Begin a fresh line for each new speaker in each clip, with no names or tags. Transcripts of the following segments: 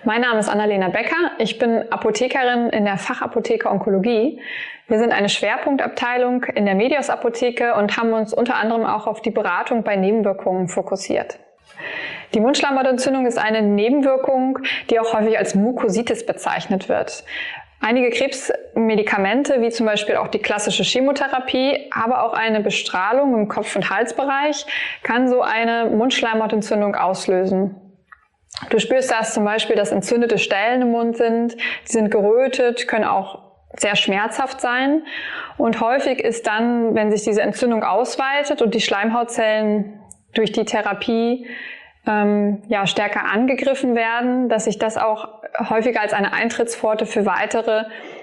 Mein Name ist Annalena Becker. Ich bin Apothekerin in der Fachapotheke Onkologie. Wir sind eine Schwerpunktabteilung in der Medios Apotheke und haben uns unter anderem auch auf die Beratung bei Nebenwirkungen fokussiert. Die Mundschleimhautentzündung ist eine Nebenwirkung, die auch häufig als Mukositis bezeichnet wird. Einige Krebsmedikamente, wie zum Beispiel auch die klassische Chemotherapie, aber auch eine Bestrahlung im Kopf- und Halsbereich, kann so eine Mundschleimhautentzündung auslösen. Du spürst das zum Beispiel, dass entzündete Stellen im Mund sind, die sind gerötet, können auch sehr schmerzhaft sein. Und häufig ist dann, wenn sich diese Entzündung ausweitet und die Schleimhautzellen durch die Therapie stärker angegriffen werden, dass sich das auch häufiger als eine Eintrittspforte für weitere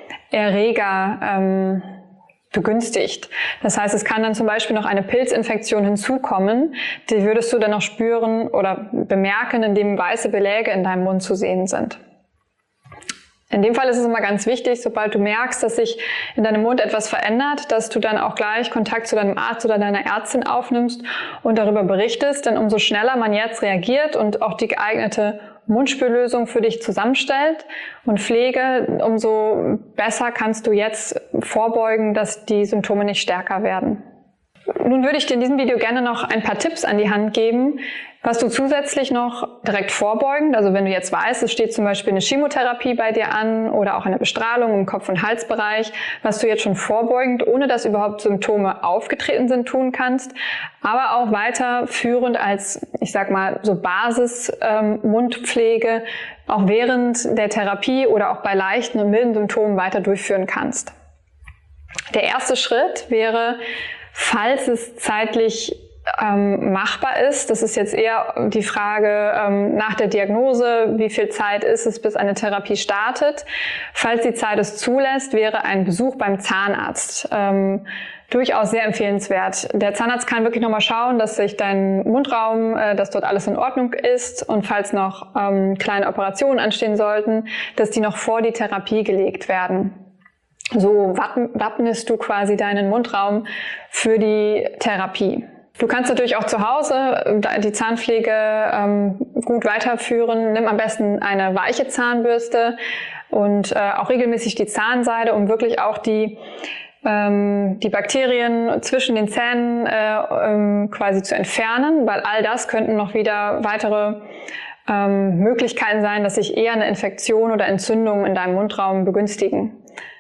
Erreger begünstigt. Das heißt, es kann dann zum Beispiel noch eine Pilzinfektion hinzukommen, die würdest du dann noch spüren oder bemerken, indem weiße Beläge in deinem Mund zu sehen sind. In dem Fall ist es immer ganz wichtig, sobald du merkst, dass sich in deinem Mund etwas verändert, dass du dann auch gleich Kontakt zu deinem Arzt oder deiner Ärztin aufnimmst und darüber berichtest, denn umso schneller man jetzt reagiert und auch die geeignete Mundspüllösung für dich zusammenstellt und Pflege, umso besser kannst du jetzt vorbeugen, dass die Symptome nicht stärker werden. Nun würde ich dir in diesem Video gerne noch ein paar Tipps an die Hand geben, was du zusätzlich noch direkt vorbeugend, also wenn du jetzt weißt, es steht zum Beispiel eine Chemotherapie bei dir an oder auch eine Bestrahlung im Kopf- und Halsbereich, was du jetzt schon vorbeugend, ohne dass überhaupt Symptome aufgetreten sind, tun kannst, aber auch weiterführend als, ich sag mal, so Basis-Mundpflege auch während der Therapie oder auch bei leichten und milden Symptomen weiter durchführen kannst. Der erste Schritt wäre, falls es zeitlich machbar ist, das ist jetzt eher die Frage nach der Diagnose, wie viel Zeit ist es, bis eine Therapie startet. Falls die Zeit es zulässt, wäre ein Besuch beim Zahnarzt durchaus sehr empfehlenswert. Der Zahnarzt kann wirklich nochmal schauen, dass sich dein Mundraum, dass dort alles in Ordnung ist und falls noch kleine Operationen anstehen sollten, dass die noch vor die Therapie gelegt werden. So wappnest du quasi deinen Mundraum für die Therapie. Du kannst natürlich auch zu Hause die Zahnpflege gut weiterführen. Nimm am besten eine weiche Zahnbürste und auch regelmäßig die Zahnseide, um wirklich auch die Bakterien zwischen den Zähnen quasi zu entfernen, weil all das könnten noch wieder weitere Möglichkeiten sein, dass sich eher eine Infektion oder Entzündung in deinem Mundraum begünstigen.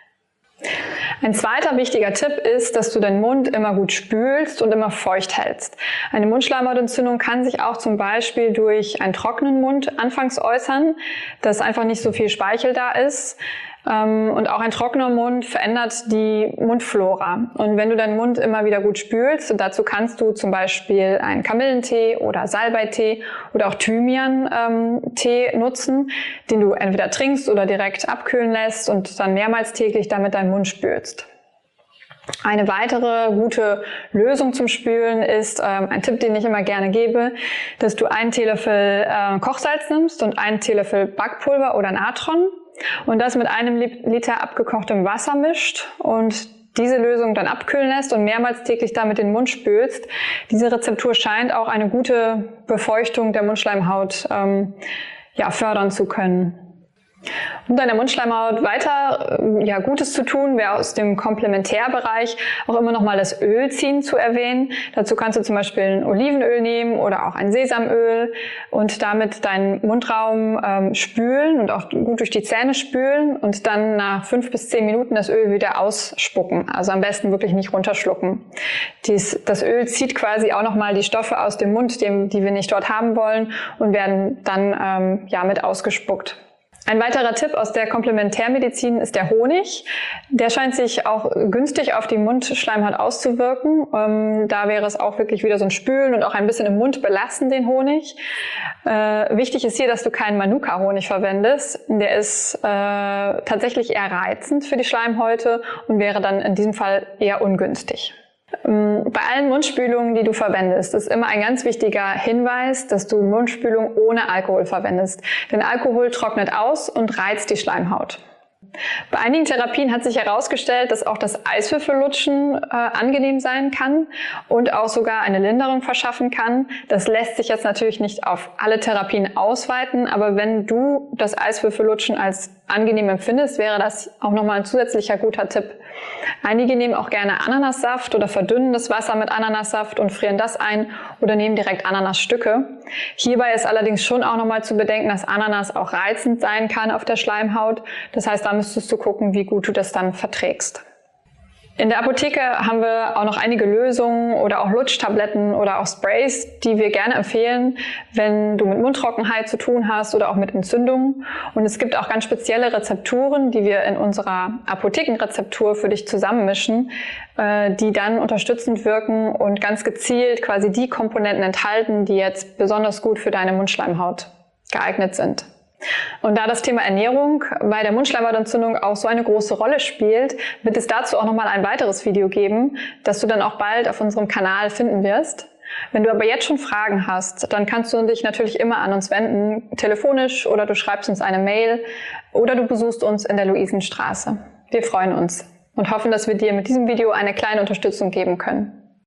Ein zweiter wichtiger Tipp ist, dass du deinen Mund immer gut spülst und immer feucht hältst. Eine Mundschleimhautentzündung kann sich auch zum Beispiel durch einen trockenen Mund anfangs äußern, dass einfach nicht so viel Speichel da ist. Und auch ein trockener Mund verändert die Mundflora. Und wenn du deinen Mund immer wieder gut spülst, dazu kannst du zum Beispiel einen Kamillentee oder Salbeitee oder auch Thymian-Tee nutzen, den du entweder trinkst oder direkt abkühlen lässt und dann mehrmals täglich damit deinen Mund spülst. Eine weitere gute Lösung zum Spülen ist ein Tipp, den ich immer gerne gebe, dass du einen Teelöffel Kochsalz nimmst und einen Teelöffel Backpulver oder Natron und das mit einem Liter abgekochtem Wasser mischt und diese Lösung dann abkühlen lässt und mehrmals täglich damit den Mund spülst. Diese Rezeptur scheint auch eine gute Befeuchtung der Mundschleimhaut fördern zu können. Um deiner Mundschleimhaut weiter Gutes zu tun, wäre aus dem Komplementärbereich auch immer noch mal das Ölziehen zu erwähnen. Dazu kannst du zum Beispiel ein Olivenöl nehmen oder auch ein Sesamöl und damit deinen Mundraum spülen und auch gut durch die Zähne spülen und dann nach 5 bis 10 Minuten das Öl wieder ausspucken. Also am besten wirklich nicht runterschlucken. Das Öl zieht quasi auch noch mal die Stoffe aus dem Mund, die wir nicht dort haben wollen, und werden dann mit ausgespuckt. Ein weiterer Tipp aus der Komplementärmedizin ist der Honig. Der scheint sich auch günstig auf die Mundschleimhaut auszuwirken. Da wäre es auch wirklich wieder so ein Spülen und auch ein bisschen im Mund belassen, den Honig. Wichtig ist hier, dass du keinen Manuka-Honig verwendest. Der ist tatsächlich eher reizend für die Schleimhäute und wäre dann in diesem Fall eher ungünstig. Bei allen Mundspülungen, die du verwendest, ist immer ein ganz wichtiger Hinweis, dass du Mundspülung ohne Alkohol verwendest. Denn Alkohol trocknet aus und reizt die Schleimhaut. Bei einigen Therapien hat sich herausgestellt, dass auch das Eiswürfellutschen angenehm sein kann und auch sogar eine Linderung verschaffen kann. Das lässt sich jetzt natürlich nicht auf alle Therapien ausweiten, aber wenn du das Eiswürfellutschen als angenehm empfindest, wäre das auch nochmal ein zusätzlicher guter Tipp. Einige nehmen auch gerne Ananassaft oder verdünnen das Wasser mit Ananassaft und frieren das ein oder nehmen direkt Ananasstücke. Hierbei ist allerdings schon auch nochmal zu bedenken, dass Ananas auch reizend sein kann auf der Schleimhaut. Das heißt, da müsstest du gucken, wie gut du das dann verträgst. In der Apotheke haben wir auch noch einige Lösungen oder auch Lutschtabletten oder auch Sprays, die wir gerne empfehlen, wenn du mit Mundtrockenheit zu tun hast oder auch mit Entzündungen. Und es gibt auch ganz spezielle Rezepturen, die wir in unserer Apothekenrezeptur für dich zusammenmischen, die dann unterstützend wirken und ganz gezielt quasi die Komponenten enthalten, die jetzt besonders gut für deine Mundschleimhaut geeignet sind. Und da das Thema Ernährung bei der Mundschleimhautentzündung auch so eine große Rolle spielt, wird es dazu auch nochmal ein weiteres Video geben, das du dann auch bald auf unserem Kanal finden wirst. Wenn du aber jetzt schon Fragen hast, dann kannst du dich natürlich immer an uns wenden, telefonisch oder du schreibst uns eine Mail oder du besuchst uns in der Luisenstraße. Wir freuen uns und hoffen, dass wir dir mit diesem Video eine kleine Unterstützung geben können.